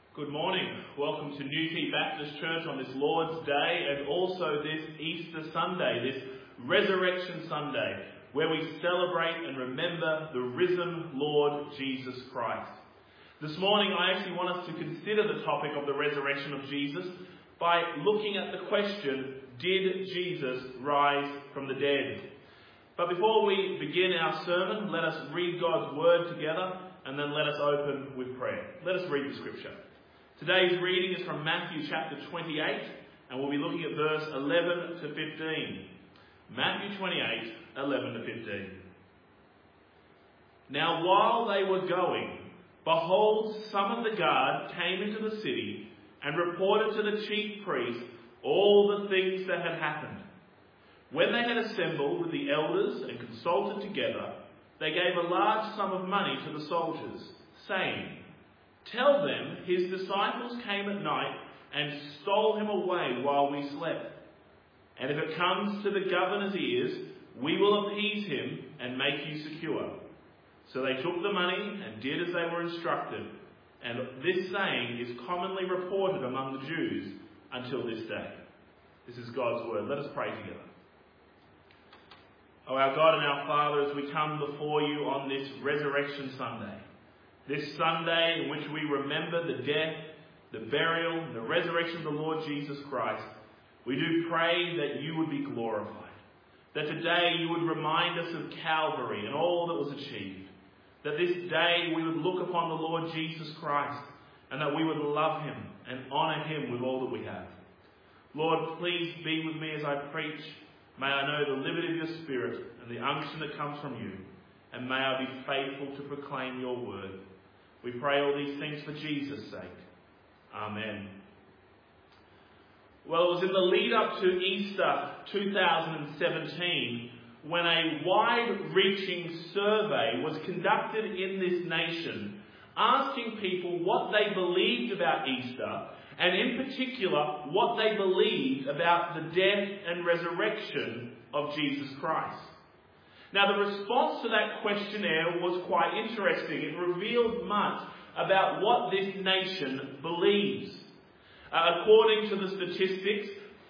Good morning. Welcome to Newquay Baptist Church on this Lord's Day and also this Easter Sunday, this Resurrection Sunday, where we celebrate and remember the risen Lord Jesus Christ. This morning I actually want us to consider the topic of the resurrection of Jesus by looking at the question, did Jesus rise from the dead? But before we begin our sermon, let us read God's Word together and then let us open with prayer. Let us read the Scripture. Today's reading is from Matthew chapter 28, and we'll be looking at verse 11 to 15. Matthew 28, 11 to 15. Now while they were going, behold, some of the guard came into the city and reported to the chief priests all the things that had happened. When they had assembled with the elders and consulted together, they gave a large sum of money to the soldiers, saying, "Tell them his disciples came at night and stole him away while we slept. And if it comes to the governor's ears, we will appease him and make you secure." So they took the money and did as they were instructed. And this saying is commonly reported among the Jews until this day. This is God's word. Let us pray together. Oh, our God and our Father, as we come before you on this Resurrection Sunday, this Sunday in which we remember the death, the burial, and the resurrection of the Lord Jesus Christ, we do pray that you would be glorified. That today you would remind us of Calvary and all that was achieved. That this day we would look upon the Lord Jesus Christ and that we would love him and honour him with all that we have. Lord, please be with me as I preach. May I know the liberty of your Spirit and the unction that comes from you. And may I be faithful to proclaim your word. We pray all these things for Jesus' sake. Amen. Well, it was in the lead up to Easter 2017 when a wide-reaching survey was conducted in this nation asking people what they believed about Easter and in particular what they believed about the death and resurrection of Jesus Christ. Now, the response to that questionnaire was quite interesting. It revealed much about what this nation believes. According to the statistics,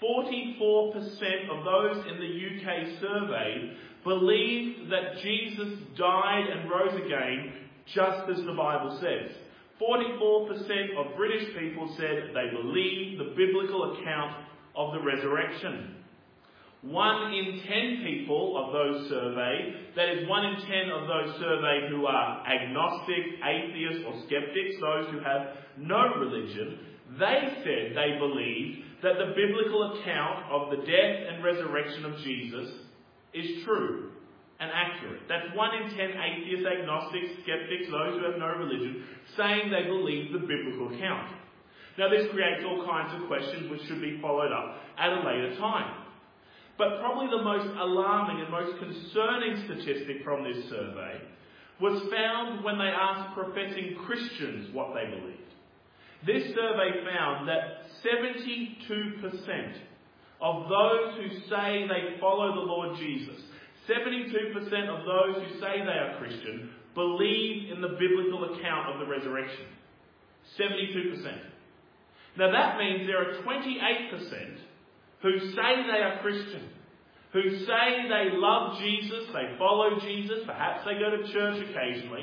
44% of those in the UK surveyed believed that Jesus died and rose again just as the Bible says. 44% of British people said they believe the biblical account of the resurrection. 1 in 10 people of those surveyed, that is 1 in 10 of those surveyed who are agnostic, atheists or skeptics, those who have no religion, they said they believed that the biblical account of the death and resurrection of Jesus is true and accurate. That's 1 in 10 atheists, agnostics, skeptics, those who have no religion, saying they believe the biblical account. Now this creates all kinds of questions which should be followed up at a later time. But probably the most alarming and most concerning statistic from this survey was found when they asked professing Christians what they believed. This survey found that 72% of those who say they follow the Lord Jesus, 72% of those who say they are Christian, believe in the biblical account of the resurrection. 72%. Now that means there are 28% who say they are Christian, who say they love Jesus, they follow Jesus, perhaps they go to church occasionally.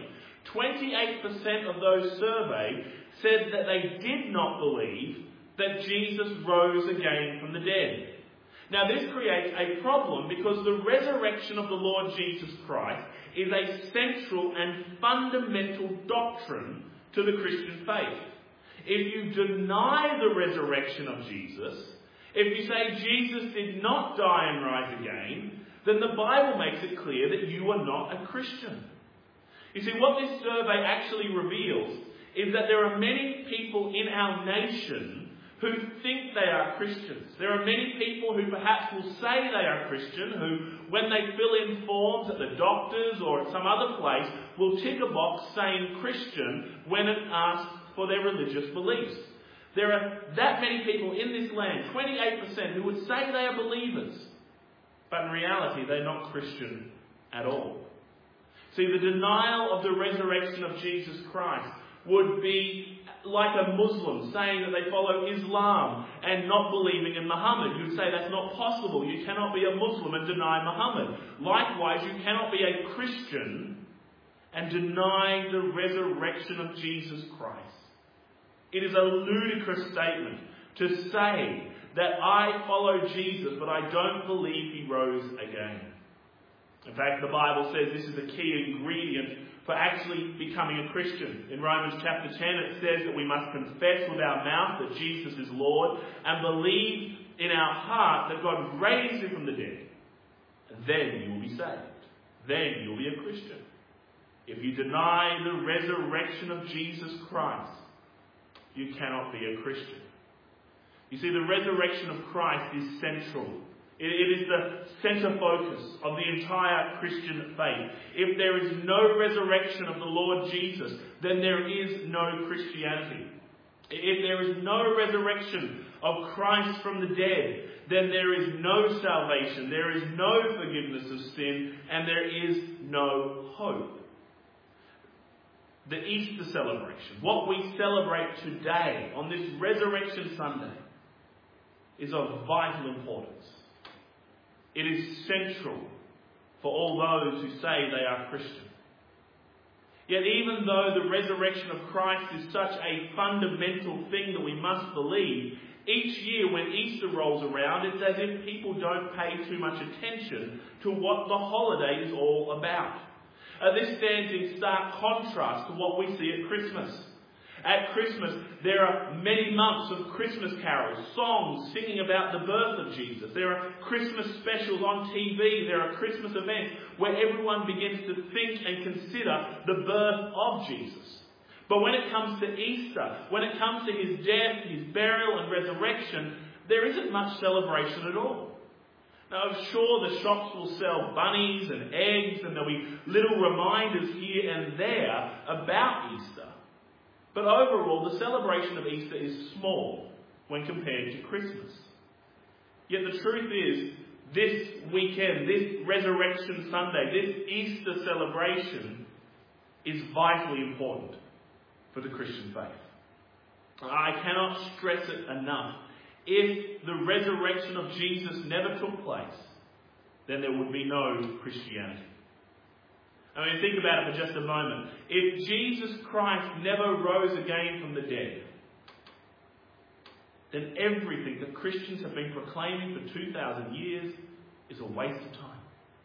28% of those surveyed said that they did not believe that Jesus rose again from the dead. Now this creates a problem because the resurrection of the Lord Jesus Christ is a central and fundamental doctrine to the Christian faith. If you deny the resurrection of Jesus, if you say Jesus did not die and rise again, then the Bible makes it clear that you are not a Christian. You see, what this survey actually reveals is that there are many people in our nation who think they are Christians. There are many people who perhaps will say they are Christian, who, when they fill in forms at the doctor's or at some other place, will tick a box saying Christian when it asks for their religious beliefs. There are that many people in this land, 28%, who would say they are believers, but in reality they're not Christian at all. See, the denial of the resurrection of Jesus Christ would be like a Muslim saying that they follow Islam and not believing in Muhammad. You'd say that's not possible. You cannot be a Muslim and deny Muhammad. Likewise, you cannot be a Christian and deny the resurrection of Jesus Christ. It is a ludicrous statement to say that I follow Jesus, but I don't believe he rose again. In fact, the Bible says this is a key ingredient for actually becoming a Christian. In Romans chapter 10, it says that we must confess with our mouth that Jesus is Lord and believe in our heart that God raised him from the dead. And then you will be saved. Then you will be a Christian. If you deny the resurrection of Jesus Christ, you cannot be a Christian. You see, the resurrection of Christ is central. It is the centre focus of the entire Christian faith. If there is no resurrection of the Lord Jesus, then there is no Christianity. If there is no resurrection of Christ from the dead, then there is no salvation, there is no forgiveness of sin, and there is no hope. The Easter celebration, what we celebrate today on this Resurrection Sunday, is of vital importance. It is central for all those who say they are Christian. Yet even though the resurrection of Christ is such a fundamental thing that we must believe, each year when Easter rolls around, it's as if people don't pay too much attention to what the holiday is all about. This stands in stark contrast to what we see at Christmas. At Christmas, there are many months of Christmas carols, songs singing about the birth of Jesus. There are Christmas specials on TV. There are Christmas events where everyone begins to think and consider the birth of Jesus. But when it comes to Easter, when it comes to his death, his burial and resurrection, there isn't much celebration at all. Now, I'm sure the shops will sell bunnies and eggs, and there'll be little reminders here and there about Easter. But overall, the celebration of Easter is small when compared to Christmas. Yet the truth is, this weekend, this Resurrection Sunday, this Easter celebration is vitally important for the Christian faith. I cannot stress it enough. If the resurrection of Jesus never took place, then there would be no Christianity. I mean, think about it for just a moment. If Jesus Christ never rose again from the dead, then everything that Christians have been proclaiming for 2,000 years is a waste of time.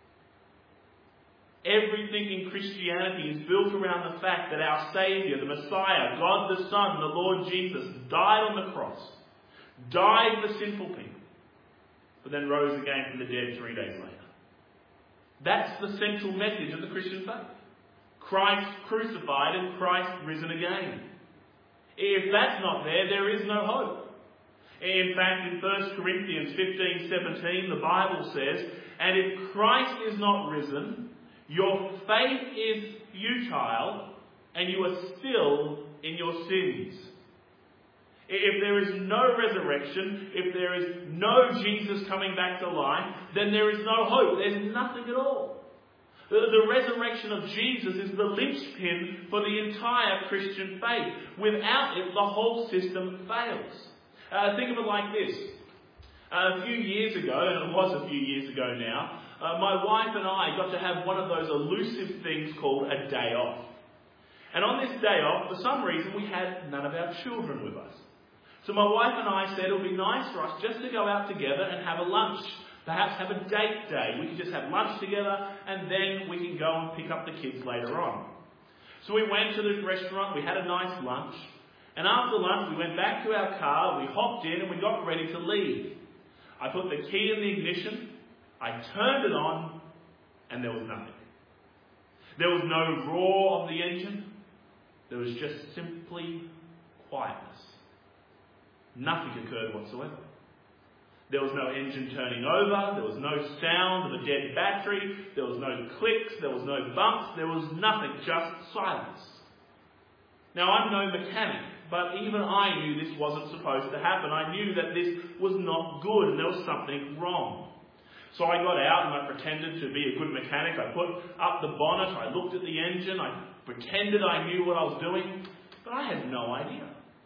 Everything in Christianity is built around the fact that our Saviour, the Messiah, God the Son, the Lord Jesus, died on the cross, died for sinful people, but then rose again from the dead 3 days later. That's the central message of the Christian faith. Christ crucified and Christ risen again. If that's not there, there is no hope. In fact, in 1 Corinthians 15:17, the Bible says, "And if Christ is not risen, your faith is futile, and you are still in your sins." If there is no resurrection, if there is no Jesus coming back to life, then there is no hope. There's nothing at all. The resurrection of Jesus is the linchpin for the entire Christian faith. Without it, the whole system fails. Think of it like this. A few years ago, and it was a few years ago now, my wife and I got to have one of those elusive things called a day off. And on this day off, for some reason, we had none of our children with us. So my wife and I said it would be nice for us just to go out together and have a lunch. Perhaps have a date day. We could just have lunch together and then we can go and pick up the kids later on. So we went to this restaurant, we had a nice lunch. And after lunch we went back to our car, we hopped in and we got ready to leave. I put the key in the ignition, I turned it on, and there was nothing. There was no roar of the engine. There was just simply quietness. Nothing occurred whatsoever. There was no engine turning over. There was no sound of a dead battery. There was no clicks. There was no bumps. There was nothing, just silence. Now, I'm no mechanic, but even I knew this wasn't supposed to happen. I knew that this was not good and there was something wrong. So I got out and I pretended to be a good mechanic. I put up the bonnet. I looked at the engine. I pretended I knew what I was doing, but I had no idea.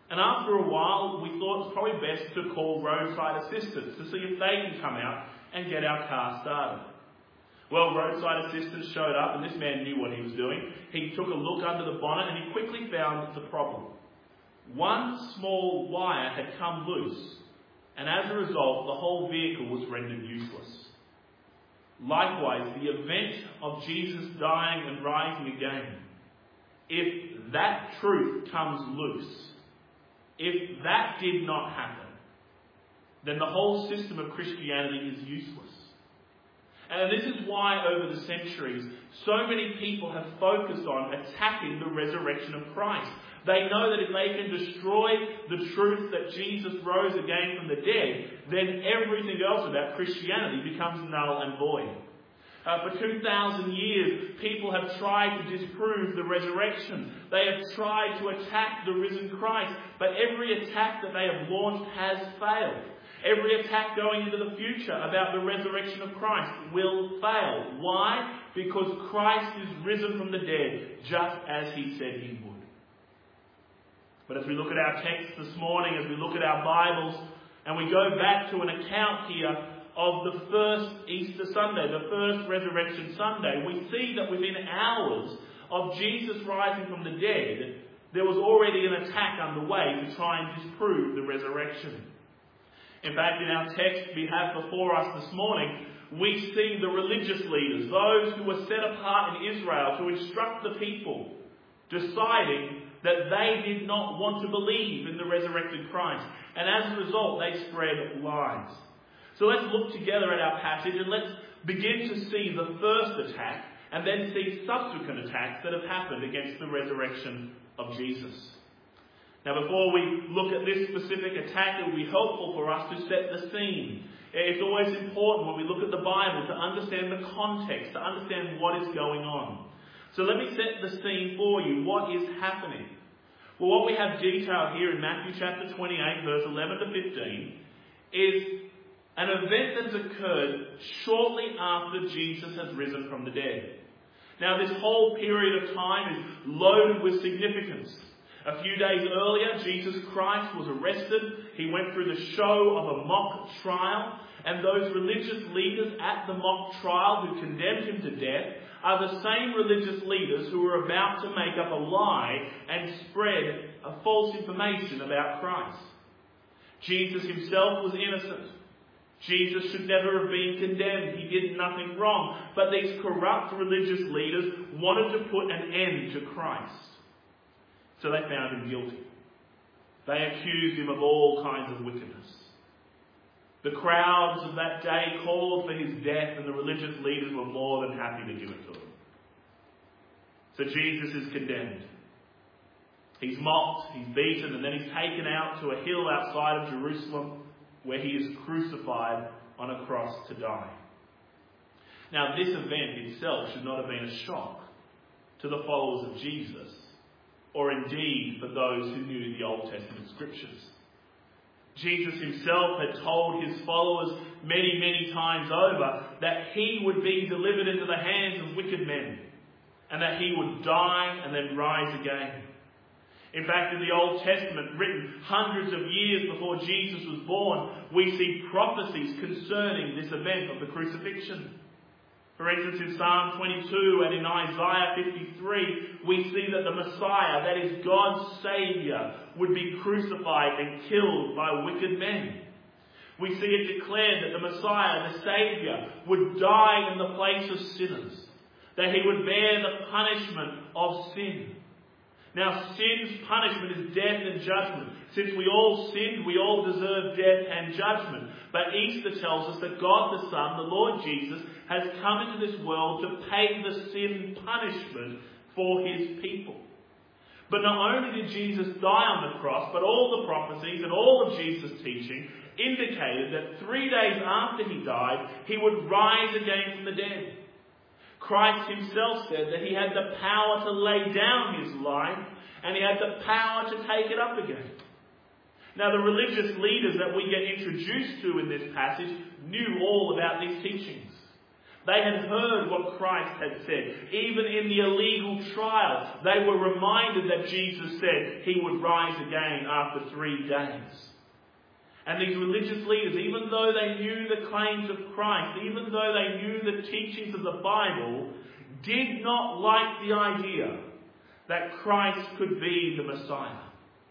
And after a while, we thought it was probably best to call roadside assistance to see if they can come out and get our car started. Well, roadside assistance showed up, and this man knew what he was doing. He took a look under the bonnet and he quickly found the problem. One small wire had come loose, and as a result, the whole vehicle was rendered useless. Likewise, the event of Jesus dying and rising again, if that truth comes loose, if that did not happen, then the whole system of Christianity is useless. And this is why over the centuries, so many people have focused on attacking the resurrection of Christ. They know that if they can destroy the truth that Jesus rose again from the dead, then everything else about Christianity becomes null and void. For 2,000 years, people have tried to disprove the resurrection. They have tried to attack the risen Christ, but every attack that they have launched has failed. Every attack going into the future about the resurrection of Christ will fail. Why? Because Christ is risen from the dead, just as he said he would. But as we look at our text this morning, as we look at our Bibles, and we go back to an account here of the first Easter Sunday, the first Resurrection Sunday, we see that within hours of Jesus rising from the dead, there was already an attack underway to try and disprove the resurrection. In fact, in our text we have before us this morning, we see the religious leaders, those who were set apart in Israel to instruct the people, deciding that they did not want to believe in the resurrected Christ. And as a result, they spread lies. So let's look together at our passage and let's begin to see the first attack and then see subsequent attacks that have happened against the resurrection of Jesus. Now, before we look at this specific attack, it will be helpful for us to set the scene. It's always important when we look at the Bible to understand the context, to understand what is going on. So let me set the scene for you. What is happening? Well, what we have detailed here in Matthew chapter 28, verse 11 to 15, is an event that has occurred shortly after Jesus has risen from the dead. Now, this whole period of time is loaded with significance. A few days earlier, Jesus Christ was arrested. He went through the show of a mock trial. And those religious leaders at the mock trial who condemned him to death are the same religious leaders who are about to make up a lie and spread a false information about Christ. Jesus himself was innocent. Jesus should never have been condemned. He did nothing wrong. But these corrupt religious leaders wanted to put an end to Christ. So they found him guilty. They accused him of all kinds of wickedness. The crowds of that day called for his death, and the religious leaders were more than happy to give it to him. So Jesus is condemned. He's mocked, he's beaten, and then he's taken out to a hill outside of Jerusalem where he is crucified on a cross to die. Now, this event itself should not have been a shock to the followers of Jesus, or indeed for those who knew the Old Testament scriptures. Jesus himself had told his followers many, many times over that he would be delivered into the hands of wicked men, and that he would die and then rise again. In fact, in the Old Testament, written hundreds of years before Jesus was born, we see prophecies concerning this event of the crucifixion. For instance, in Psalm 22 and in Isaiah 53, we see that the Messiah, that is God's Saviour, would be crucified and killed by wicked men. We see it declared that the Messiah, the Saviour, would die in the place of sinners, that he would bear the punishment of sin. Now, sin's punishment is death and judgment. Since we all sinned, we all deserve death and judgment. But Easter tells us that God the Son, the Lord Jesus, has come into this world to pay the sin punishment for his people. But not only did Jesus die on the cross, but all the prophecies and all of Jesus' teaching indicated that 3 days after he died, he would rise again from the dead. Christ himself said that he had the power to lay down his life and he had the power to take it up again. Now, the religious leaders that we get introduced to in this passage knew all about these teachings. They had heard what Christ had said. Even in the illegal trial, they were reminded that Jesus said he would rise again after 3 days. And these religious leaders, even though they knew the claims of Christ, even though they knew the teachings of the Bible, did not like the idea that Christ could be the Messiah.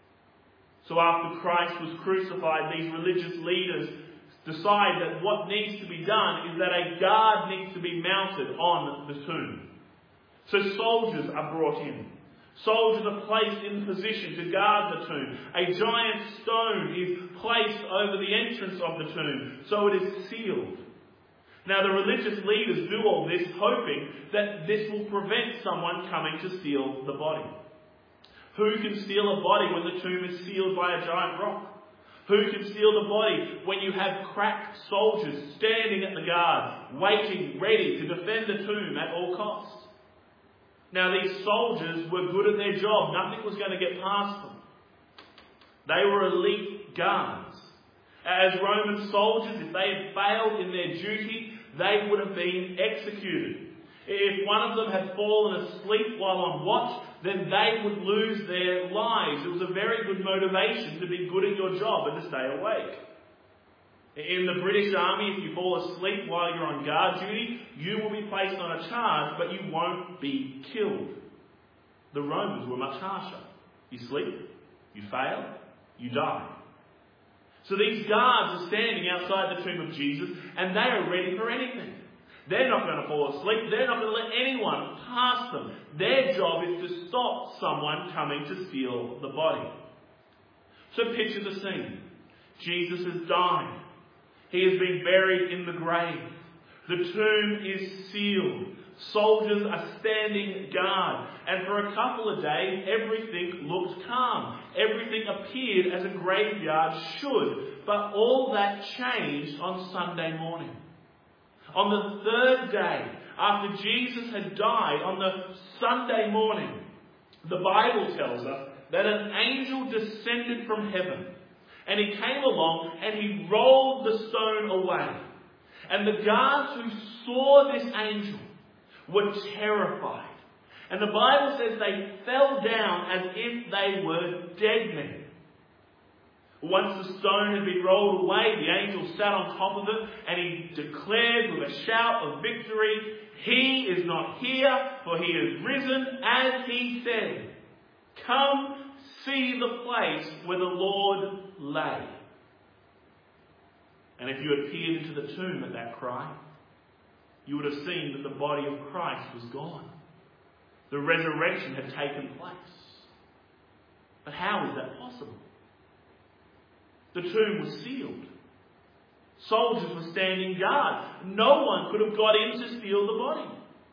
So after Christ was crucified, these religious leaders decide that what needs to be done is that a guard needs to be mounted on the tomb. So soldiers are brought in. Soldiers are placed in position to guard the tomb. A giant stone is placed over the entrance of the tomb, so it is sealed. Now the religious leaders do all this hoping that this will prevent someone coming to steal the body. Who can steal a body when the tomb is sealed by a giant rock? Who can steal the body when you have crack soldiers standing at the guard, waiting, ready to defend the tomb at all costs? Now these soldiers were good at their job. Nothing was going to get past them. They were elite guards. As Roman soldiers, if they had failed in their duty, they would have been executed. If one of them had fallen asleep while on watch, then they would lose their lives. It was a very good motivation to be good at your job and to stay awake. In the British Army, if you fall asleep while you're on guard duty, you will be placed on a charge, but you won't be killed. The Romans were much harsher. You sleep, you fail, you die. So these guards are standing outside the tomb of Jesus, and they are ready for anything. They're not going to fall asleep. They're not going to let anyone pass them. Their job is to stop someone coming to steal the body. So picture the scene. Jesus has died. He has been buried in the grave. The tomb is sealed. Soldiers are standing guard. And for a couple of days, everything looked calm. Everything appeared as a graveyard should. But all that changed on Sunday morning. On the 3rd day, after Jesus had died, on the Sunday morning, the Bible tells us that an angel descended from heaven. And he came along and he rolled the stone away. And the guards who saw this angel were terrified. And the Bible says they fell down as if they were dead men. Once the stone had been rolled away, the angel sat on top of it and he declared with a shout of victory, "He is not here, for he is risen as he said. Come see the place where the Lord lay." And if you had peered into the tomb at that cry, you would have seen that the body of Christ was gone. The resurrection had taken place. But how is that possible? The tomb was sealed. Soldiers were standing guard. No one could have got in to steal the body.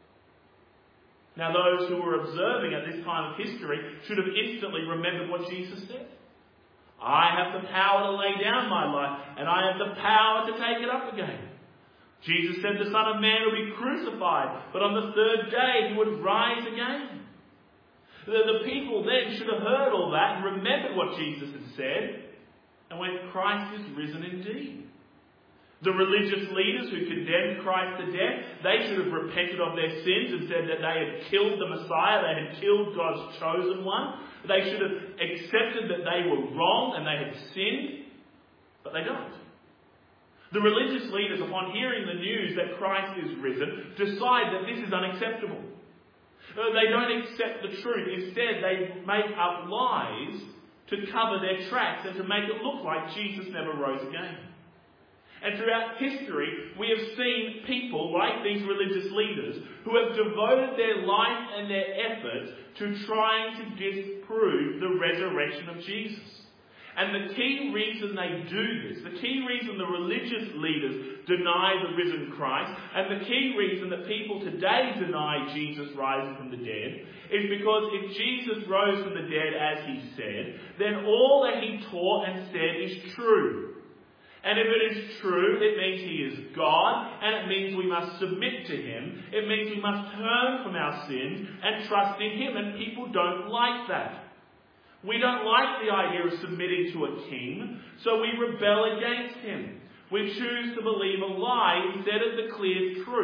Now those who were observing at this time of history should have instantly remembered what Jesus said. "I have the power to lay down my life, and I have the power to take it up again." Jesus said the Son of Man will be crucified, but on the 3rd day he would rise again. The people then should have heard all that and remembered what Jesus had said, and went, "Christ is risen indeed." The religious leaders who condemned Christ to death, they should have repented of their sins and said that they had killed the Messiah, they had killed God's chosen one. They should have accepted that they were wrong and they had sinned, but they don't. The religious leaders, upon hearing the news that Christ is risen, decide that this is unacceptable. They don't accept the truth. Instead, they make up lies to cover their tracks and to make it look like Jesus never rose again. And throughout history, we have seen people like these religious leaders who have devoted their life and their efforts to trying to disprove the resurrection of Jesus. And the key reason they do this, the key reason the religious leaders deny the risen Christ, and the key reason that people today deny Jesus rising from the dead, is because if Jesus rose from the dead as he said, then all that he taught and said is true. And if it is true, it means he is God, and it means we must submit to him. It means we must turn from our sins and trust in him, and people don't like that. We don't like the idea of submitting to a king, so we rebel against him. We choose to believe a lie instead of the clear truth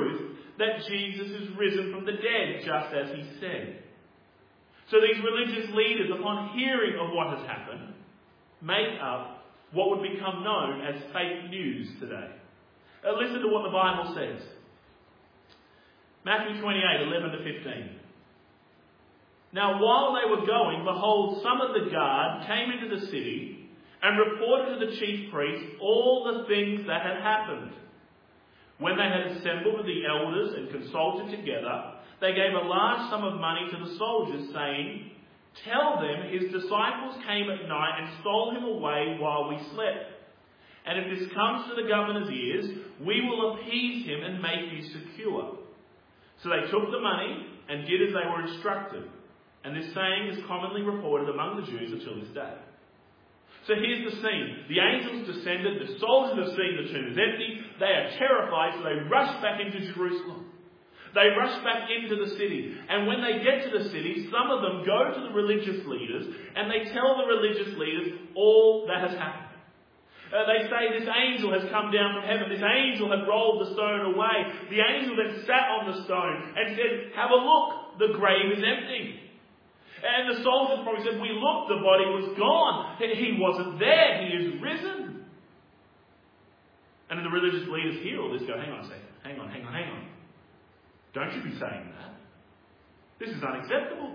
that Jesus is risen from the dead, just as he said. So these religious leaders, upon hearing of what has happened, make up what would become known as fake news today. Listen to what the Bible says. Matthew 28, 11 to 15. Now while they were going, behold, some of the guard came into the city and reported to the chief priests all the things that had happened. When they had assembled with the elders and consulted together, they gave a large sum of money to the soldiers, saying, "Tell them his disciples came at night and stole him away while we slept. And if this comes to the governor's ears, we will appease him and make you secure." So they took the money and did as they were instructed. And this saying is commonly reported among the Jews until this day. So here's the scene. The angels descended, the soldiers have seen the tomb is empty, they are terrified, so they rush back into Jerusalem. They rush back into the city. And when they get to the city, some of them go to the religious leaders and they tell the religious leaders all that has happened. They say this angel has come down from heaven. This angel had rolled the stone away. The angel then sat on the stone and said, "Have a look, the grave is empty." And the soldiers probably said, "We looked, the body was gone. He wasn't there, he is risen." And then the religious leaders hear all this, go, hang on a second, hang on. Don't you be saying that. This is unacceptable.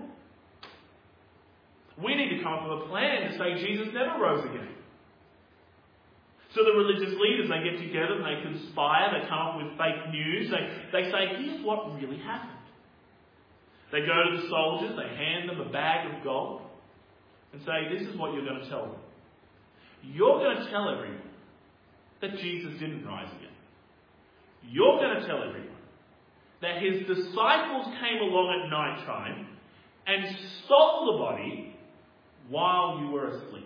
We need to come up with a plan to say Jesus never rose again. So the religious leaders, they get together and they conspire, they come up with fake news, they say, here's what really happened. They go to the soldiers, they hand them a bag of gold and say, this is what you're going to tell them. You're going to tell everyone that Jesus didn't rise again. You're going to tell everyone that his disciples came along at night time and stole the body while you were asleep.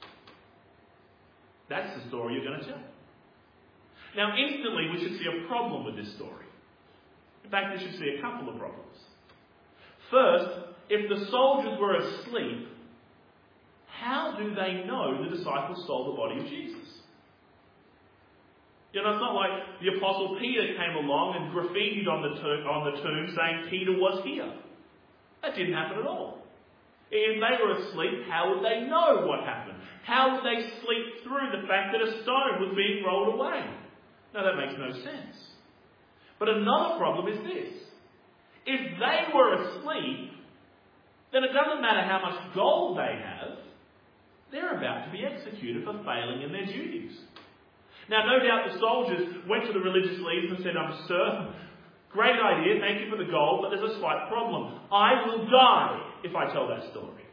That's the story you're going to tell. Now, instantly, we should see a problem with this story. In fact, we should see a couple of problems. First, if the soldiers were asleep, how do they know the disciples stole the body of Jesus? You know, it's not like the Apostle Peter came along and graffitied on the tomb saying Peter was here. That didn't happen at all. If they were asleep, how would they know what happened? How would they sleep through the fact that a stone was being rolled away? No, that makes no sense. But another problem is this. If they were asleep, then it doesn't matter how much gold they have, they're about to be executed for failing in their duties. Now, no doubt the soldiers went to the religious leaders and said, "Sir, great idea, thank you for the gold, but there's a slight problem. I will die if I tell that story."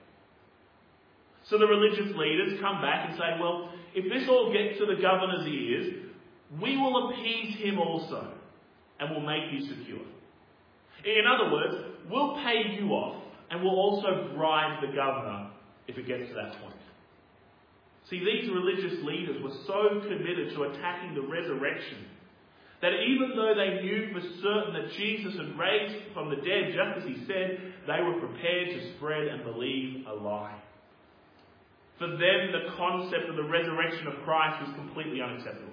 So the religious leaders come back and say, well, if this all gets to the governor's ears, we will appease him also, and we'll make you secure. In other words, we'll pay you off, and we'll also bribe the governor if it gets to that point. See, these religious leaders were so committed to attacking the resurrection that even though they knew for certain that Jesus had raised from the dead, just as he said, they were prepared to spread and believe a lie. For them, the concept of the resurrection of Christ was completely unacceptable.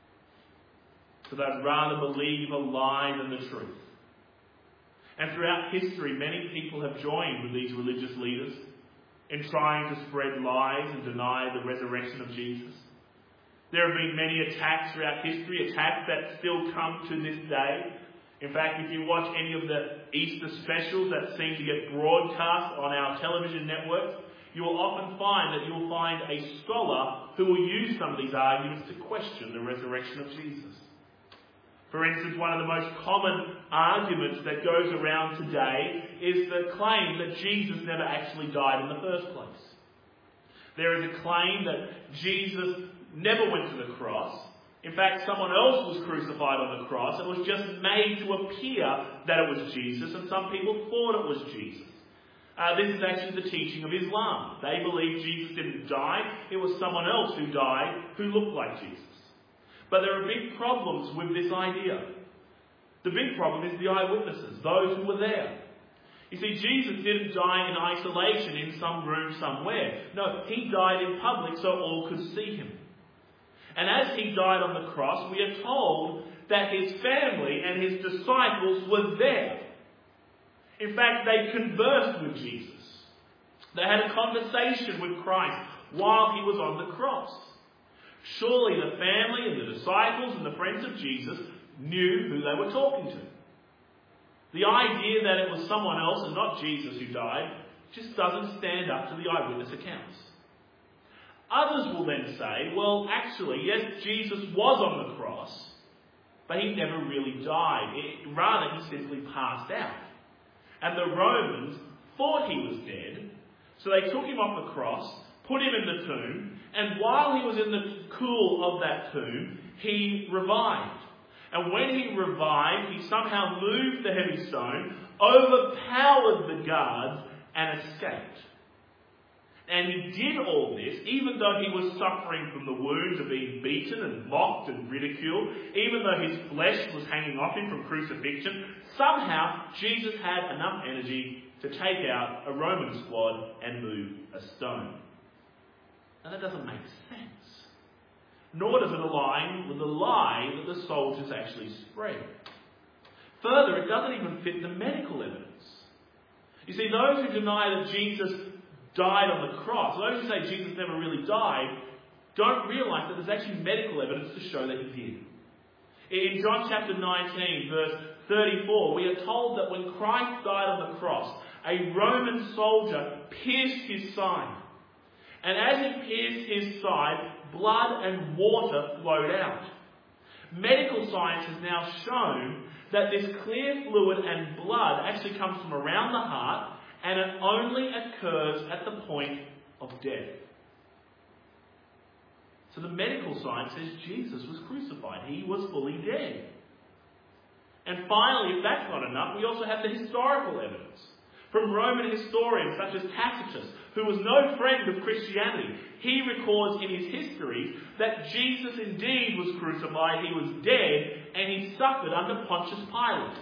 So they'd rather believe a lie than the truth. And throughout history, many people have joined with these religious leaders in trying to spread lies and deny the resurrection of Jesus. There have been many attacks throughout history, attacks that still come to this day. In fact, if you watch any of the Easter specials that seem to get broadcast on our television networks, you will often find that you'll find a scholar who will use some of these arguments to question the resurrection of Jesus. For instance, one of the most common arguments that goes around today is the claim that Jesus never actually died in the first place. There is a claim that Jesus never went to the cross. In fact, someone else was crucified on the cross. It was just made to appear that it was Jesus, and some people thought it was Jesus. This is actually the teaching of Islam. They believe Jesus didn't die. It was someone else who died who looked like Jesus. But there are big problems with this idea. The big problem is the eyewitnesses, those who were there. You see, Jesus didn't die in isolation in some room somewhere. No, he died in public so all could see him. And as he died on the cross, we are told that his family and his disciples were there. In fact, they conversed with Jesus. They had a conversation with Christ while he was on the cross. Surely the family and the disciples and the friends of Jesus knew who they were talking to. The idea that it was someone else and not Jesus who died just doesn't stand up to the eyewitness accounts. Others will then say, well, actually, yes, Jesus was on the cross, but he never really died. Rather, he simply passed out. And the Romans thought he was dead, so they took him off the cross, put him in the tomb, and while he was in the cool of that tomb, he revived. And when he revived, he somehow moved the heavy stone, overpowered the guards, and escaped. And he did all this, even though he was suffering from the wounds of being beaten and mocked and ridiculed, even though his flesh was hanging off him from crucifixion. Somehow, Jesus had enough energy to take out a Roman squad and move a stone. Now that doesn't make sense. Nor does it align with the lie that the soldiers actually spread. Further, it doesn't even fit the medical evidence. You see, those who deny that Jesus died on the cross, those who say Jesus never really died, don't realise that there's actually medical evidence to show that he did. In John chapter 19, verse 34, we are told that when Christ died on the cross, a Roman soldier pierced his side. And as he pierced his side, blood and water flowed out. Medical science has now shown that this clear fluid and blood actually comes from around the heart, and it only occurs at the point of death. So the medical science says Jesus was crucified. He was fully dead. And finally, if that's not enough, we also have the historical evidence from Roman historians such as Tacitus, who was no friend of Christianity. He records in his history that Jesus indeed was crucified, he was dead, and he suffered under Pontius Pilate.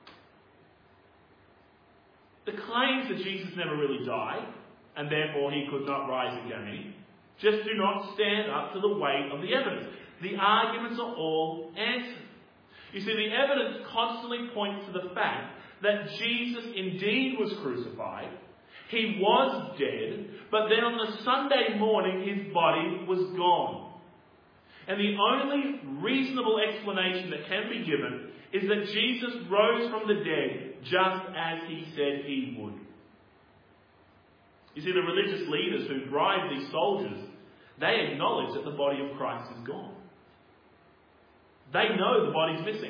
The claims that Jesus never really died, and therefore he could not rise again, just do not stand up to the weight of the evidence. The arguments are all answered. You see, the evidence constantly points to the fact that Jesus indeed was crucified, he was dead, but then on the Sunday morning his body was gone. And the only reasonable explanation that can be given is that Jesus rose from the dead just as he said he would. You see, the religious leaders who bribed these soldiers, they acknowledge that the body of Christ is gone. They know the body's missing.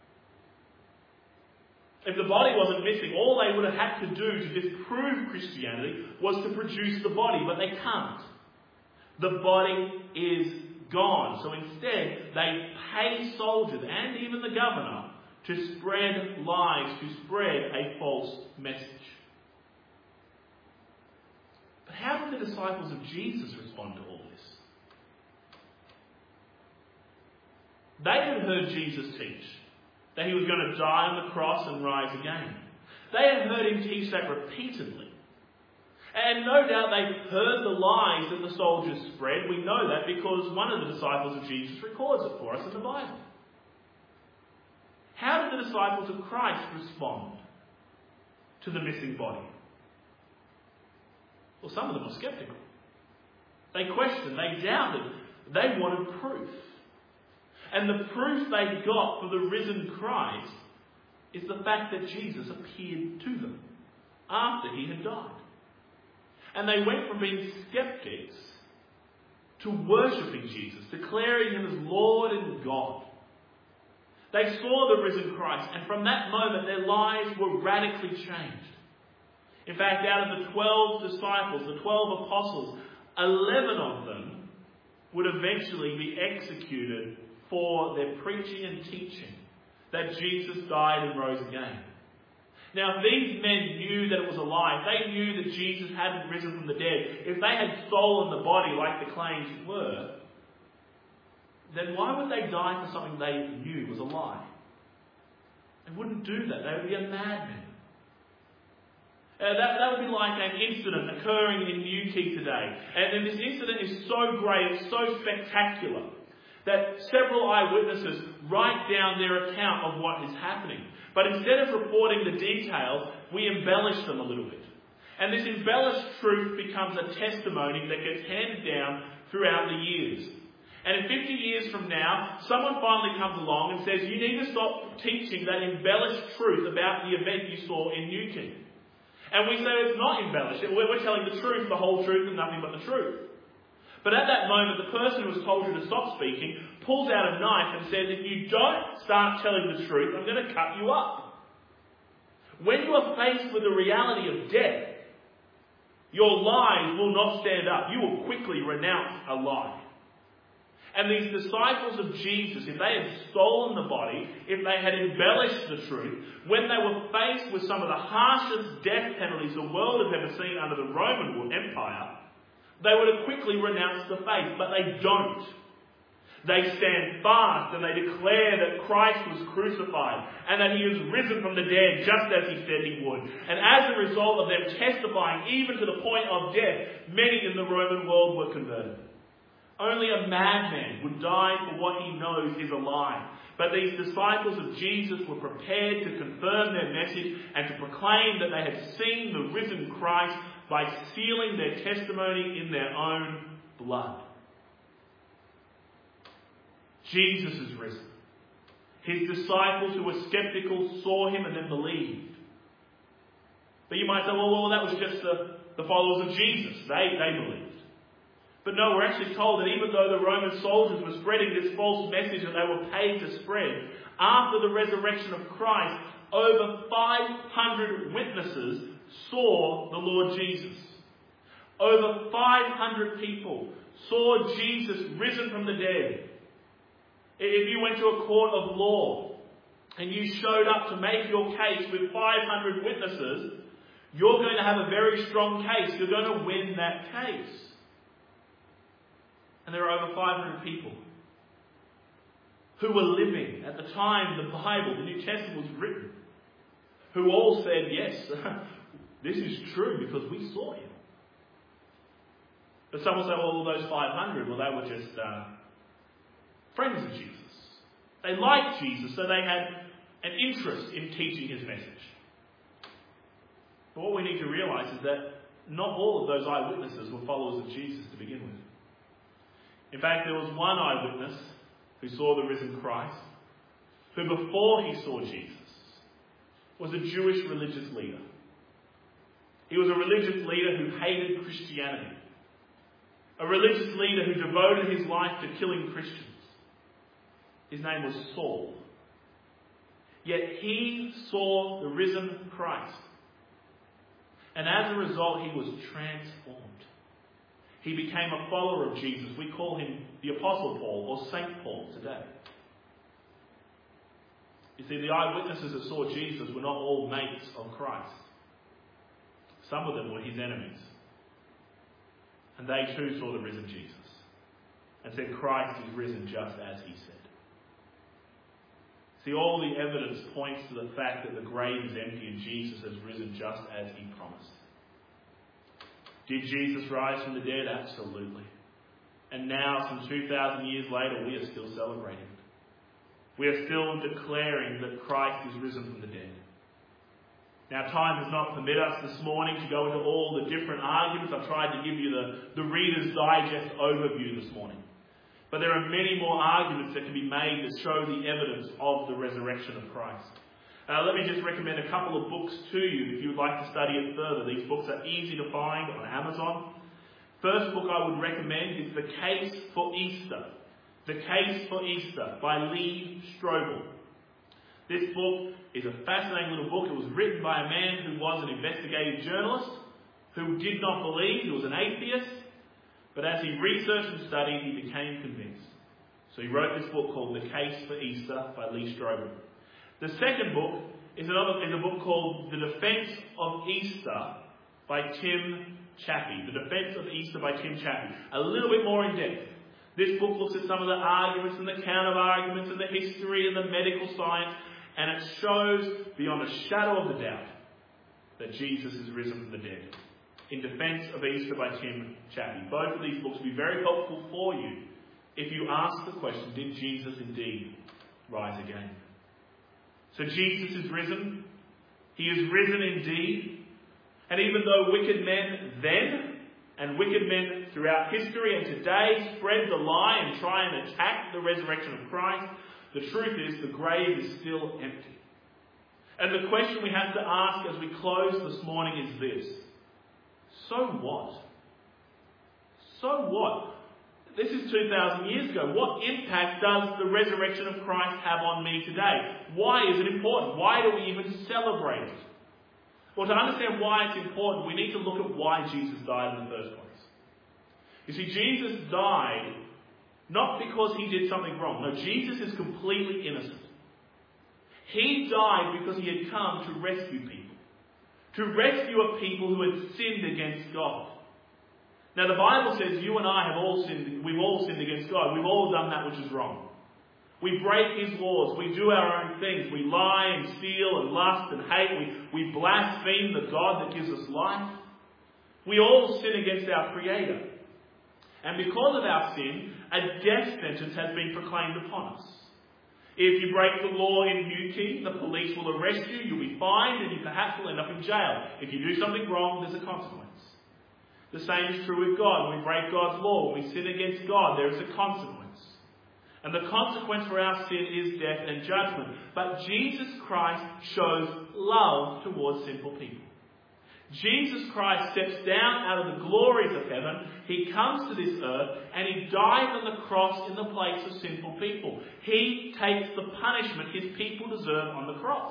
If the body wasn't missing, all they would have had to do to disprove Christianity was to produce the body, but they can't. The body is gone. So instead, they pay soldiers and even the governor to spread lies, to spread a false message. But how did the disciples of Jesus respond to all this? They had heard Jesus teach that he was going to die on the cross and rise again. They had heard him teach that repeatedly. And no doubt they heard the lies that the soldiers spread. We know that because one of the disciples of Jesus records it for us in the Bible. How did the disciples of Christ respond to the missing body? Well, some of them were sceptical. They questioned, they doubted, they wanted proof. And the proof they got for the risen Christ is the fact that Jesus appeared to them after he had died. And they went from being skeptics to worshipping Jesus, declaring him as Lord and God. They saw the risen Christ, and from that moment their lives were radically changed. In fact, out of the 12 disciples, the 12 apostles, 11 of them would eventually be executed for their preaching and teaching that Jesus died and rose again. Now, if these men knew that it was a lie, if they knew that Jesus hadn't risen from the dead, if they had stolen the body like the claims were, then why would they die for something they knew was a lie? They wouldn't do that. They would be a madman. That would be like an incident occurring in Newquay today. And this incident is so great, it's so spectacular, that several eyewitnesses write down their account of what is happening. But instead of reporting the details, we embellish them a little bit. And this embellished truth becomes a testimony that gets handed down throughout the years. And in 50 years from now, someone finally comes along and says, you need to stop teaching that embellished truth about the event you saw in Newton. And we say it's not embellished. We're telling the truth, the whole truth, and nothing but the truth. But at that moment, the person who has told you to stop speaking pulls out a knife and says, if you don't start telling the truth, I'm going to cut you up. When you are faced with the reality of death, your lies will not stand up. You will quickly renounce a lie. And these disciples of Jesus, if they had stolen the body, if they had embellished the truth, when they were faced with some of the harshest death penalties the world had ever seen under the Roman Empire, they would have quickly renounced the faith, but they don't. They stand fast and they declare that Christ was crucified and that he is risen from the dead just as he said he would. And as a result of them testifying even to the point of death, many in the Roman world were converted. Only a madman would die for what he knows is a lie. But these disciples of Jesus were prepared to confirm their message and to proclaim that they had seen the risen Christ by sealing their testimony in their own blood. Jesus is risen. His disciples who were skeptical saw him and then believed. But you might say, well, that was just the followers of Jesus. They believed. But no, we're actually told that even though the Roman soldiers were spreading this false message that they were paid to spread, after the resurrection of Christ, over 500 witnesses saw the Lord Jesus. Over 500 people saw Jesus risen from the dead. If you went to a court of law and you showed up to make your case with 500 witnesses, you're going to have a very strong case. You're going to win that case. And there are over 500 people who were living at the time the Bible, the New Testament was written, who all said, yes, this is true because we saw him. But some will say, well, those 500, well, they were just friends of Jesus. They liked Jesus, so they had an interest in teaching his message. But what we need to realise is that not all of those eyewitnesses were followers of Jesus to begin with. In fact, there was one eyewitness who saw the risen Christ, who before he saw Jesus was a Jewish religious leader. He was a religious leader who hated Christianity. A religious leader who devoted his life to killing Christians. His name was Saul. Yet he saw the risen Christ. And as a result, he was transformed. He became a follower of Jesus. We call him the Apostle Paul or Saint Paul today. You see, the eyewitnesses that saw Jesus were not all mates of Christ. Some of them were his enemies. And they too saw the risen Jesus and said, Christ is risen just as he said. See, all the evidence points to the fact that the grave is empty and Jesus has risen just as he promised. Did Jesus rise from the dead? Absolutely. And now, some 2,000 years later, we are still celebrating it. We are still declaring that Christ is risen from the dead. Now, time does not permit us this morning to go into all the different arguments. I've tried to give you the Reader's Digest overview this morning. But there are many more arguments that can be made that show the evidence of the resurrection of Christ. Let me just recommend a couple of books to you if you would like to study it further. These books are easy to find on Amazon. First book I would recommend is The Case for Easter. The Case for Easter by Lee Strobel. This book is a fascinating little book. It was written by a man who was an investigative journalist, who did not believe, he was an atheist, but as he researched and studied, he became convinced. So he wrote this book called The Case for Easter by Lee Strobel. The second book is a book called The Defence of Easter by Tim Chappey. The Defence of Easter by Tim Chappey. A little bit more in depth. This book looks at some of the arguments and the counter-arguments and the history and the medical science, and it shows beyond a shadow of a doubt that Jesus is risen from the dead. In Defence of Easter by Tim Chappey. Both of these books will be very helpful for you if you ask the question, did Jesus indeed rise again? So Jesus is risen. He is risen indeed. And even though wicked men then and wicked men throughout history and today spread the lie and try and attack the resurrection of Christ, the truth is the grave is still empty. And the question we have to ask as we close this morning is this: so what? So what? This is 2,000 years ago. What impact does the resurrection of Christ have on me today? Why is it important? Why do we even celebrate it? Well, to understand why it's important, we need to look at why Jesus died in the first place. You see, Jesus died not because he did something wrong. No, Jesus is completely innocent. He died because he had come to rescue people. To rescue a people who had sinned against God. Now, the Bible says you and I have all sinned. We've all sinned against God. We've all done that which is wrong. We break his laws. We do our own things. We lie and steal and lust and hate. We blaspheme the God that gives us life. We all sin against our Creator. And because of our sin, a death sentence has been proclaimed upon us. If you break the law in Newquay, the police will arrest you, you'll be fined, and you perhaps will end up in jail. If you do something wrong, there's a consequence. The same is true with God. When we break God's law, when we sin against God, there is a consequence. And the consequence for our sin is death and judgment. But Jesus Christ shows love towards sinful people. Jesus Christ steps down out of the glories of heaven. He comes to this earth and he dies on the cross in the place of sinful people. He takes the punishment his people deserve on the cross.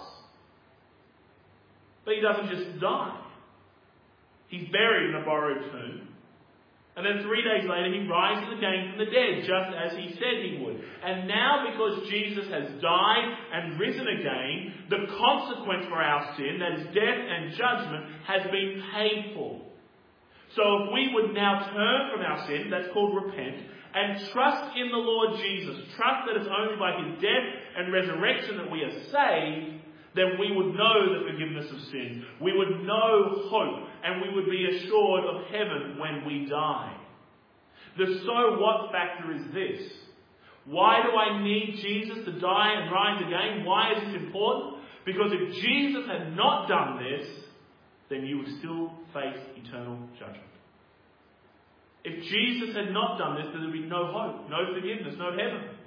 But he doesn't just die. He's buried in a borrowed tomb. And then 3 days later he rises again from the dead, just as he said he would. And now, because Jesus has died and risen again, the consequence for our sin, that is death and judgment, has been paid for. So if we would now turn from our sin, that's called repent, and trust in the Lord Jesus, trust that it's only by his death and resurrection that we are saved, then we would know the forgiveness of sins. We would know hope, and we would be assured of heaven when we die. The so what factor is this. Why do I need Jesus to die and rise again? Why is this important? Because if Jesus had not done this, then you would still face eternal judgment. If Jesus had not done this, then there would be no hope, no forgiveness, no heaven.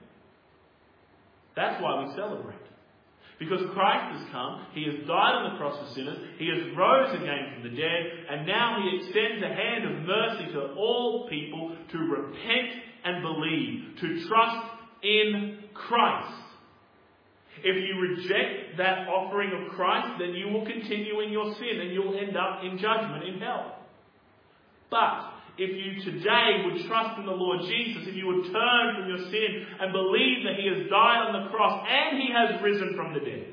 That's why we celebrate. Because Christ has come, he has died on the cross for sinners, he has rose again from the dead, and now he extends a hand of mercy to all people to repent and believe, to trust in Christ. If you reject that offering of Christ, then you will continue in your sin and you'll end up in judgment in hell. But if you today would trust in the Lord Jesus, if you would turn from your sin and believe that he has died on the cross and he has risen from the dead,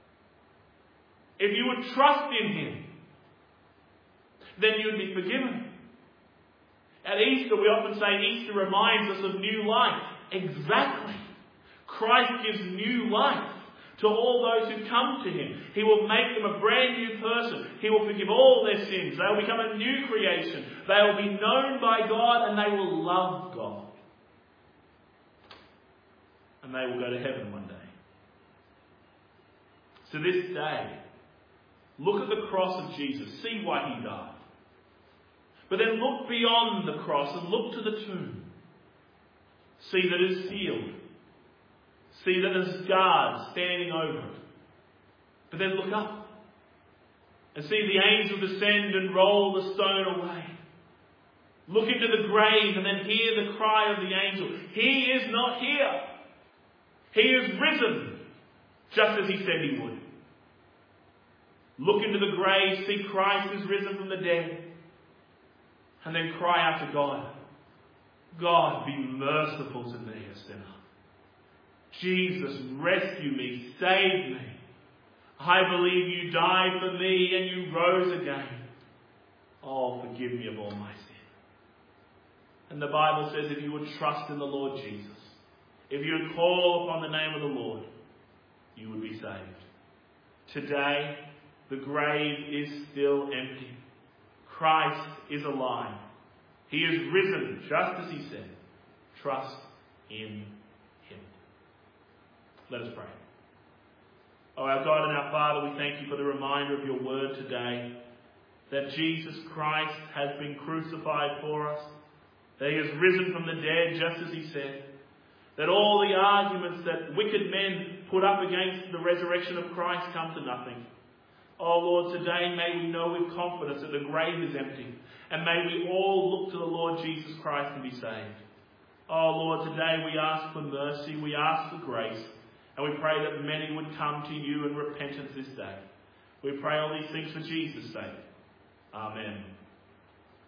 if you would trust in him, then you would be forgiven. At Easter, we often say Easter reminds us of new life. Exactly. Christ gives new life to all those who come to him. He will make them a brand new person. He will forgive all their sins. They will become a new creation. They will be known by God and they will love God. And they will go to heaven one day. So this day, look at the cross of Jesus. See why he died. But then look beyond the cross and look to the tomb. See that it is sealed. See that there's guards standing over it. But then look up and see the angel descend and roll the stone away. Look into the grave and then hear the cry of the angel. He is not here. He is risen, just as he said he would. Look into the grave, see Christ is risen from the dead, and then cry out to God, God, be merciful to me, a sinner. Jesus, rescue me, save me. I believe you died for me and you rose again. Oh, forgive me of all my sin. And the Bible says if you would trust in the Lord Jesus, if you would call upon the name of the Lord, you would be saved. Today, the grave is still empty. Christ is alive. He is risen, just as he said. Trust in him. Let us pray. Oh, our God and our Father, we thank you for the reminder of your word today, that Jesus Christ has been crucified for us, that he has risen from the dead just as he said, that all the arguments that wicked men put up against the resurrection of Christ come to nothing. Oh Lord, today may we know with confidence that the grave is empty, and may we all look to the Lord Jesus Christ and be saved. Oh Lord, today we ask for mercy, we ask for grace, and we pray that many would come to you in repentance this day. We pray all these things for Jesus' sake. Amen.